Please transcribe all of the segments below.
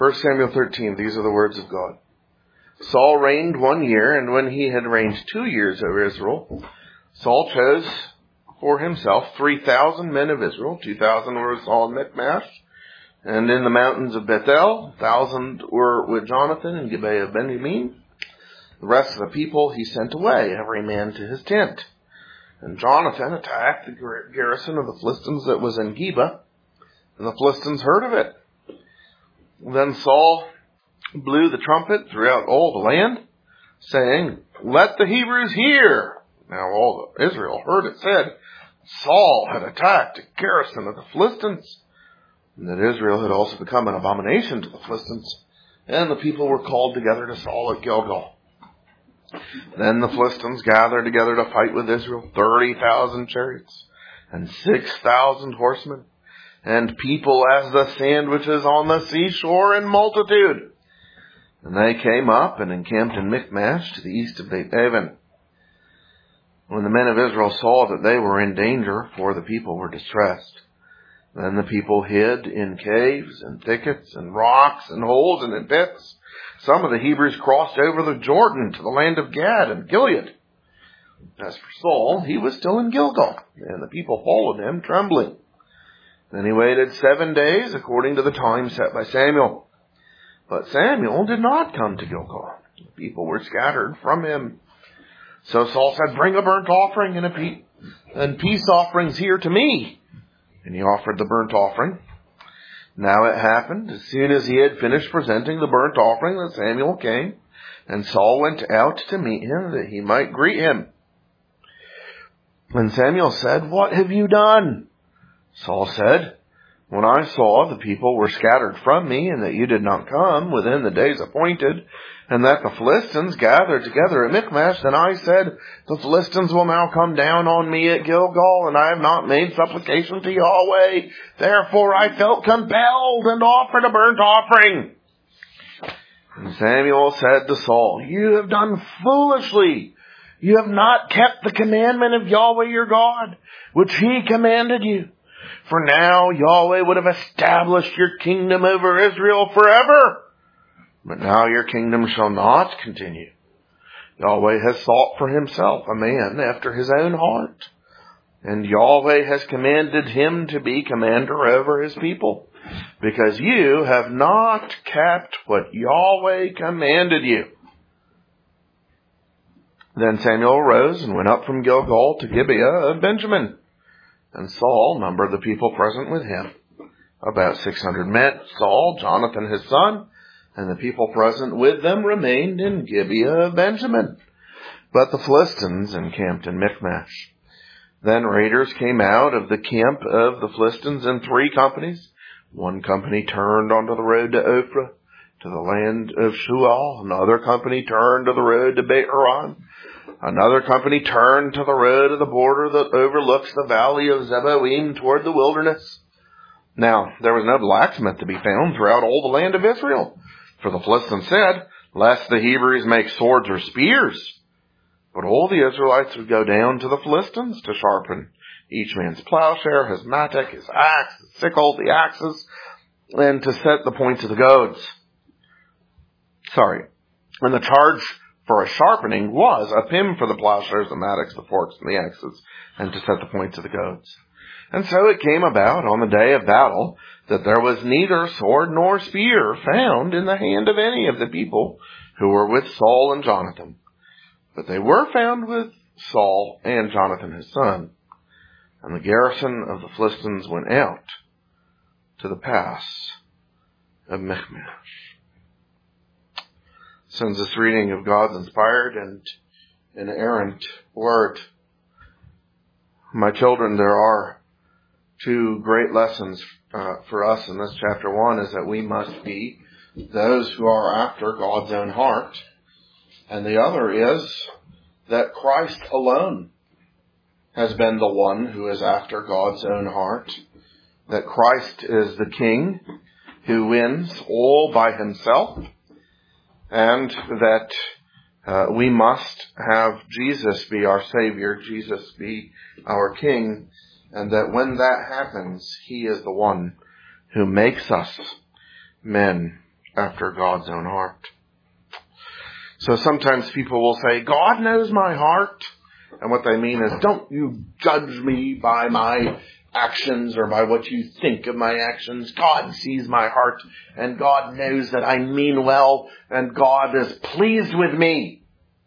1 Samuel 13, these are the words of God. Saul reigned 1 year, and when he had reigned 2 years over Israel, Saul chose for himself 3,000 men of Israel. 2,000 were with Saul in Michmash, and in the mountains of Bethel. 1,000 were with Jonathan in Gibeah of Benjamin. The rest of the people he sent away, every man to his tent. And Jonathan attacked the garrison of the Philistines that was in Geba, and the Philistines heard of it. Then Saul blew the trumpet throughout all the land, saying, "Let the Hebrews hear." Now all Israel heard it said, Saul had attacked a garrison of the Philistines, and that Israel had also become an abomination to the Philistines. And the people were called together to Saul at Gilgal. Then the Philistines gathered together to fight with Israel, 30,000 chariots and 6,000 horsemen, and people as the sandwiches on the seashore in multitude. And they came up and encamped in Michmash to the east of Beth-aven. When the men of Israel saw that they were in danger, for the people were distressed, then the people hid in caves and thickets and rocks and holes and in pits. Some of the Hebrews crossed over the Jordan to the land of Gad and Gilead. As for Saul, he was still in Gilgal, and the people followed him, trembling. Then he waited 7 days, according to the time set by Samuel. But Samuel did not come to Gilgal. The people were scattered from him. So Saul said, "Bring a burnt offering and peace offerings here to me." And he offered the burnt offering. Now it happened, as soon as he had finished presenting the burnt offering, that Samuel came, and Saul went out to meet him, that he might greet him. When Samuel said, "What have you done?" Saul said, "When I saw the people were scattered from me, and that you did not come within the days appointed, and that the Philistines gathered together at Michmash, then I said, the Philistines will now come down on me at Gilgal, and I have not made supplication to Yahweh. Therefore I felt compelled and offered a burnt offering." And Samuel said to Saul, "You have done foolishly. You have not kept the commandment of Yahweh your God, which he commanded you. For now Yahweh would have established your kingdom over Israel forever. But now your kingdom shall not continue. Yahweh has sought for himself a man after his own heart, and Yahweh has commanded him to be commander over his people, because you have not kept what Yahweh commanded you." Then Samuel arose and went up from Gilgal to Gibeah of Benjamin. And Saul numbered the people present with him, about 600 men. Saul, Jonathan his son, and the people present with them remained in Gibeah of Benjamin. But the Philistines encamped in Michmash. Then raiders came out of the camp of the Philistines in 3 companies. One company turned onto the road to Ophrah, to the land of Shual. Another company turned to the road to Beit-horon. Another company turned to the road of the border that overlooks the valley of Zeboim toward the wilderness. Now, there was no blacksmith to be found throughout all the land of Israel. For the Philistines said, "Lest the Hebrews make swords or spears." But all the Israelites would go down to the Philistines to sharpen each man's plowshare, his mattock, his axe, his sickle, the axes, and to set the points of the goads. And the charge for a sharpening was a pim for the plowshares, the mattocks, the forks, and the axes, and to set the points of the goads. And so it came about on the day of battle that there was neither sword nor spear found in the hand of any of the people who were with Saul and Jonathan. But they were found with Saul and Jonathan his son. And the garrison of the Philistines went out to the pass of Michmash. Since this reading of God's inspired and inerrant word, my children, there are 2 great lessons for us in this chapter. One is that we must be those who are after God's own heart. And the other is that Christ alone has been the one who is after God's own heart. That Christ is the King who wins all by himself. And that we must have Jesus be our Savior, Jesus be our King. And that when that happens, he is the one who makes us men after God's own heart. So sometimes people will say, God knows my heart. And what they mean is, don't you judge me by my actions or by what you think of my actions. God sees my heart, and God knows that I mean well, and God is pleased with me.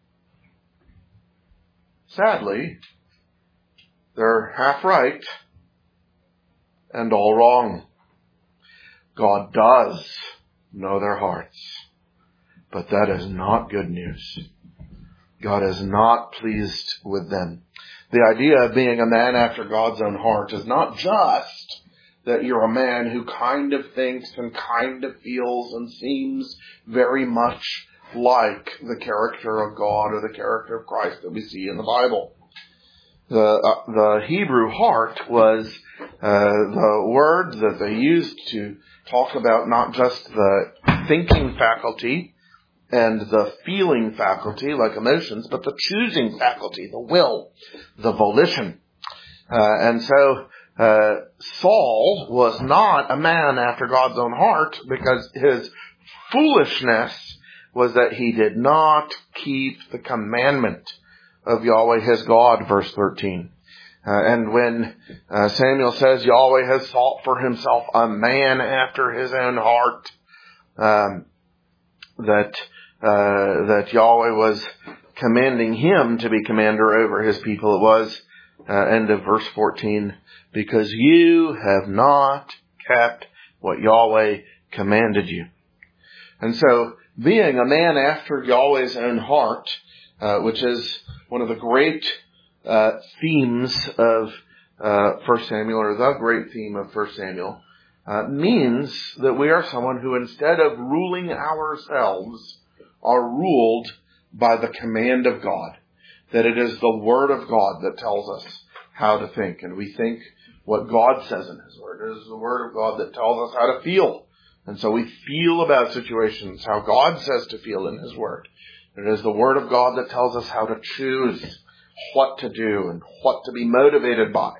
Sadly, they're half right and all wrong. God does know their hearts, but that is not good news. God is not pleased with them. The idea of being a man after God's own heart is not just that you're a man who kind of thinks and kind of feels and seems very much like the character of God or the character of Christ that we see in the Bible. The Hebrew heart was the word that they used to talk about not just the thinking faculty and the feeling faculty, like emotions, but the choosing faculty, the will, the volition. And so Saul was not a man after God's own heart because his foolishness was that he did not keep the commandment of Yahweh his God, verse 13. And when Samuel says Yahweh has sought for himself a man after his own heart, that Yahweh was commanding him to be commander over his people. It was, end of verse 14, because you have not kept what Yahweh commanded you. And so, being a man after Yahweh's own heart, which is one of the great themes of 1 Samuel, or the great theme of 1 Samuel, means that we are someone who, instead of ruling ourselves, are ruled by the command of God. That it is the Word of God that tells us how to think. And we think what God says in His Word. It is the Word of God that tells us how to feel. And so we feel about situations how God says to feel in His Word. It is the Word of God that tells us how to choose what to do and what to be motivated by.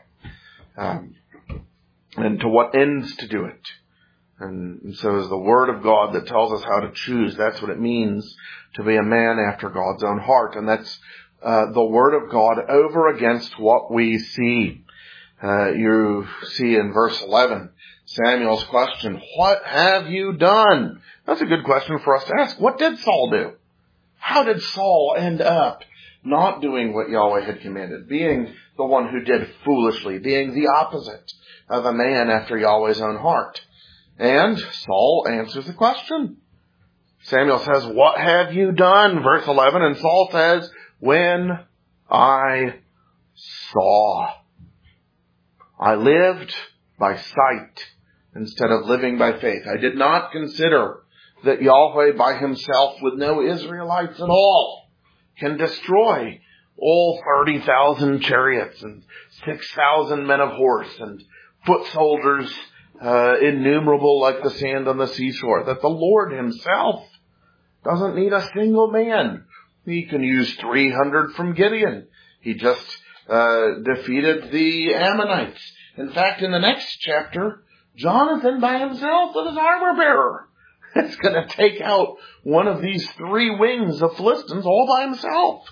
And to what ends to do it. And so it's the Word of God that tells us how to choose. That's what it means to be a man after God's own heart. And that's the Word of God over against what we see. You see in verse 11, Samuel's question, what have you done? That's a good question for us to ask. What did Saul do? How did Saul end up not doing what Yahweh had commanded? Being the one who did foolishly, being the opposite of a man after Yahweh's own heart. And Saul answers the question. Samuel says, what have you done? Verse 11, and Saul says, when I saw. I lived by sight instead of living by faith. I did not consider that Yahweh by himself, with no Israelites at all, can destroy all 30,000 chariots and 6,000 men of horse and foot soldiers innumerable like the sand on the seashore. That the Lord himself doesn't need a single man. He can use 300 from Gideon. He just defeated the Ammonites. In fact, in the next chapter, Jonathan by himself with his armor bearer is going to take out one of these 3 wings of Philistines all by himself.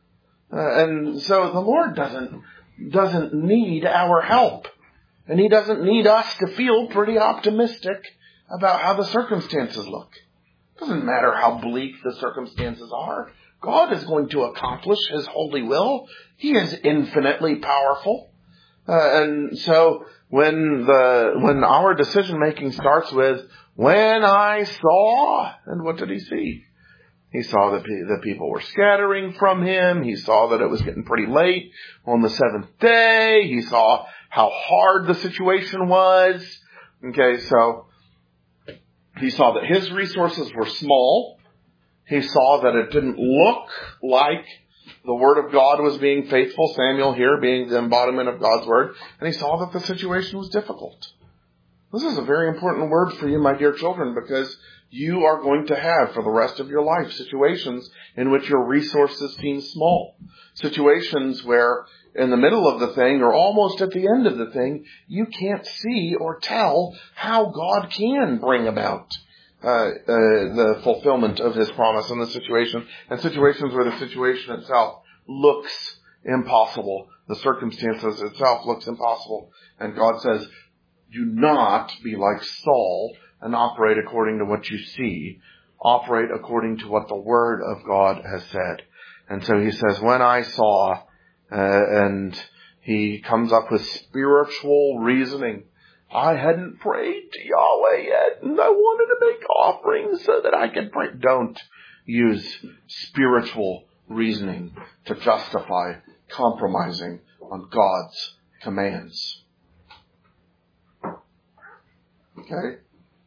And so the Lord doesn't need our help. And He doesn't need us to feel pretty optimistic about how the circumstances look. It doesn't matter how bleak the circumstances are. God is going to accomplish His holy will. He is infinitely powerful. And so when our decision making starts with, when I saw, and what did he see? He saw that the people were scattering from him. He saw that it was getting pretty late on the 7th day. He saw how hard the situation was. Okay, so he saw that his resources were small. He saw that it didn't look like the Word of God was being faithful, Samuel here being the embodiment of God's Word, and he saw that the situation was difficult. This is a very important word for you, my dear children, because you are going to have for the rest of your life situations in which your resources seem small. Situations where in the middle of the thing or almost at the end of the thing, you can't see or tell how God can bring about the fulfillment of His promise in the situation, and situations where the situation itself looks impossible. The circumstances itself looks impossible. And God says, do not be like Saul and operate according to what you see. Operate according to what the Word of God has said. And so He says, when I saw, and He comes up with spiritual reasoning. I hadn't prayed to Yahweh yet, and I wanted to make offerings so that I could pray. Don't use spiritual reasoning to justify compromising on God's commands. Okay?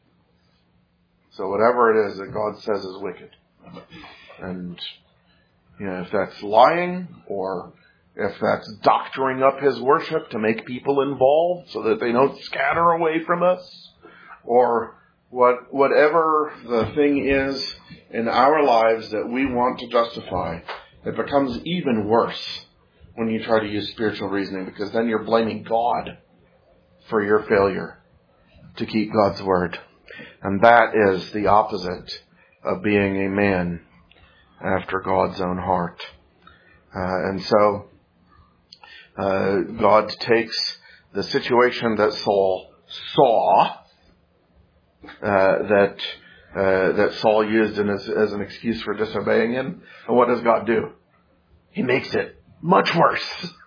So whatever it is that God says is wicked. And, if that's lying, or if that's doctoring up His worship to make people involved so that they don't scatter away from us, or whatever the thing is in our lives that we want to justify, it becomes even worse when you try to use spiritual reasoning, because then you're blaming God for your failure to keep God's word. And that is the opposite of being a man after God's own heart. And so God takes the situation that Saul saw, that Saul used as an excuse for disobeying Him, and what does God do? He makes it much worse.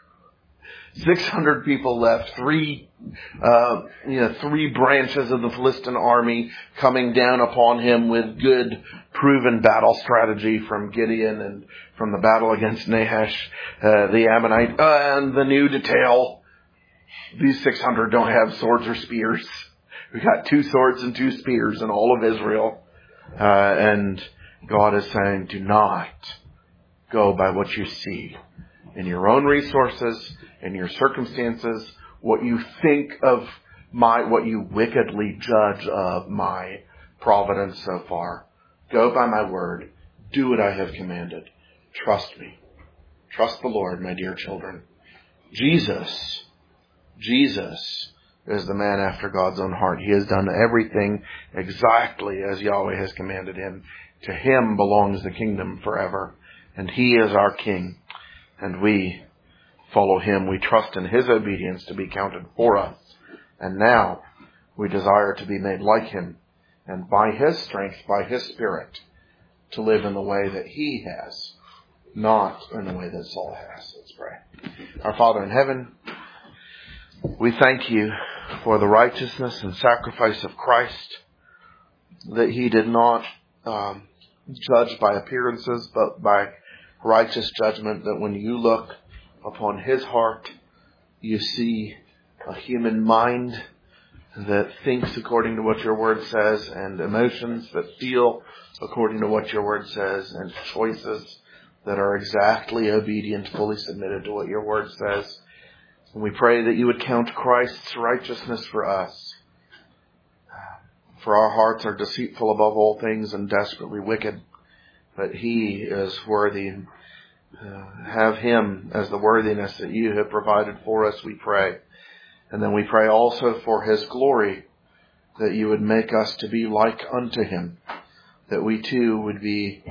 600 people left, three branches of the Philistine army coming down upon him with good, proven battle strategy from Gideon and from the battle against Nahash, the Ammonite, and the new detail. These 600 don't have swords or spears. We got 2 swords and 2 spears in all of Israel. And God is saying, do not go by what you see in your own resources, in your circumstances, what you think of what you wickedly judge of my providence so far. Go by my word. Do what I have commanded. Trust me. Trust the Lord, my dear children. Jesus is the man after God's own heart. He has done everything exactly as Yahweh has commanded him. To Him belongs the kingdom forever. And He is our King. And we follow Him. We trust in His obedience to be counted for us. And now we desire to be made like Him. And by His strength, by His Spirit, to live in the way that He has, not in the way that Saul has. Let's pray. Our Father in heaven, we thank You for the righteousness and sacrifice of Christ, that He did not judge by appearances, but by righteous judgment, that when You look upon His heart, You see a human mind that thinks according to what Your word says, and emotions that feel according to what Your word says, and choices that are exactly obedient, fully submitted to what Your word says. And we pray that You would count Christ's righteousness for us. For our hearts are deceitful above all things and desperately wicked. But He is worthy. Have Him as the worthiness that You have provided for us, we pray. And then we pray also for His glory, that You would make us to be like unto Him, that we too would be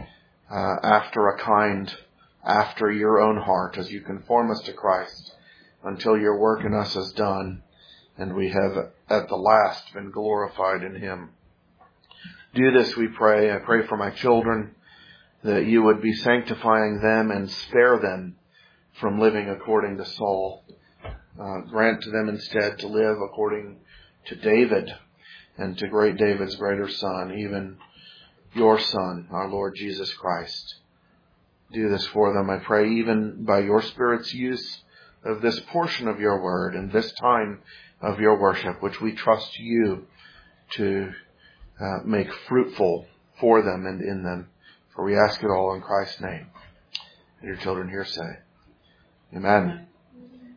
after Your own heart, as You conform us to Christ, until Your work in us is done, and we have at the last been glorified in Him. Do this, we pray. I pray for my children, that You would be sanctifying them and spare them from living according to Saul. Grant to them instead to live according to David and to great David's greater son, even Your Son, our Lord Jesus Christ. Do this for them, I pray, even by Your Spirit's use of this portion of Your word and this time of Your worship, which we trust You to make fruitful for them and in them. For we ask it all in Christ's name. And Your children here say, Amen.